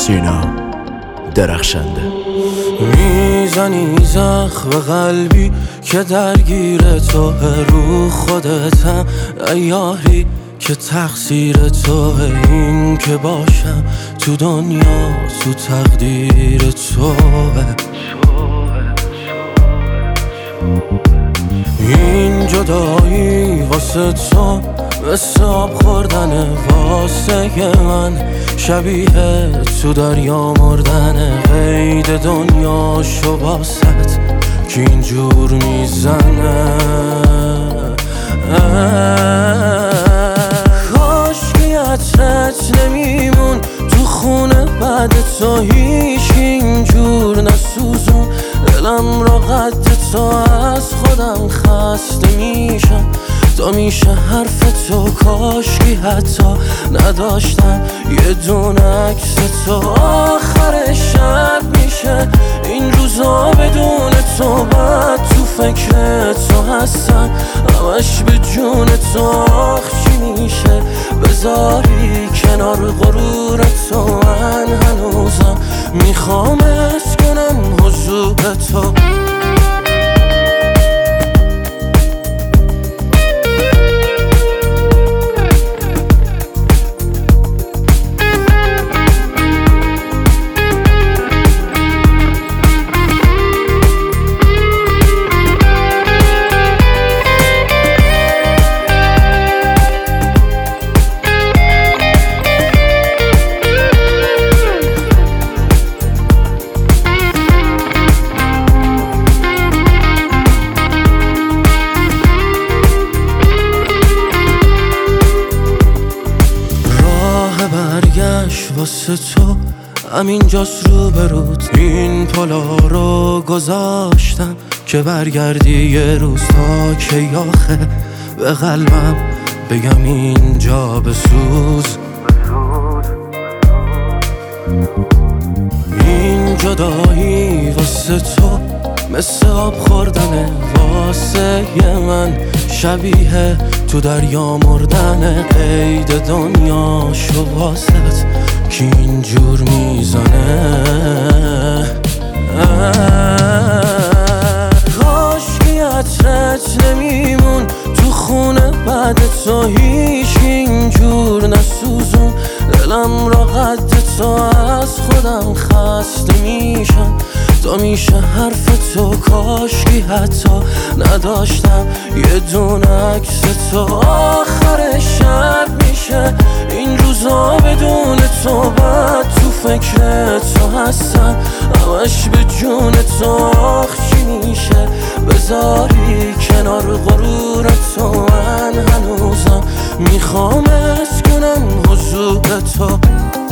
سینا درخشنده. میزنی زخم قلبی که درگیر تو رو خودتم، یاری که تقصیر تو این که باشم تو دنیا، تو تقدیر تو. این جدایی واسه تو مثل آب خوردن واسه من، شبیه تو دریا مردن. قید دنیا شو باست که اینجور میزنه. کاش که عطرت نمیمون تو خونه بعد تو، هیچ اینجور نسوزون دلم را قد تو. از خودم خسته میشم تا میشه حرف تو، کاش که حتی نداشتم یه دونه عکس تو. آخر شب میشه این روزا بدون تو، بعد تو فکر تو هستم همش به جون تو. آخ چی میشه بذاری کنار غرور تو، من هنوزم میخوام حس کنم حضور تو. برگشت واسه تو همینجاست روبروت، این پلا رو گذاشتم که برگردی یه روز. تا که آخه به قلبم بگم اینجا بسوز. این جدایی واسه تو مثل آب خوردن واسه من، شبیه تو دریا مردن. قید دنیا شو واسط که اینجور میزنه. کاش که عطرت نمیمون تو خونه بعد تو، هیچ اینجور نسوزون دلم را قد تو. از خودم خسته میشم تا میشه حرف تو، کاش که حتی نداشتم یه دونه عکس تو. آخر شب میشه این روزا بدون تو، بعد تو فکر تو هستم همش به جون تو. آخ چی میشه بذاری کنار غرور تو، من هنوزم میخوام حس کنم حضور تو.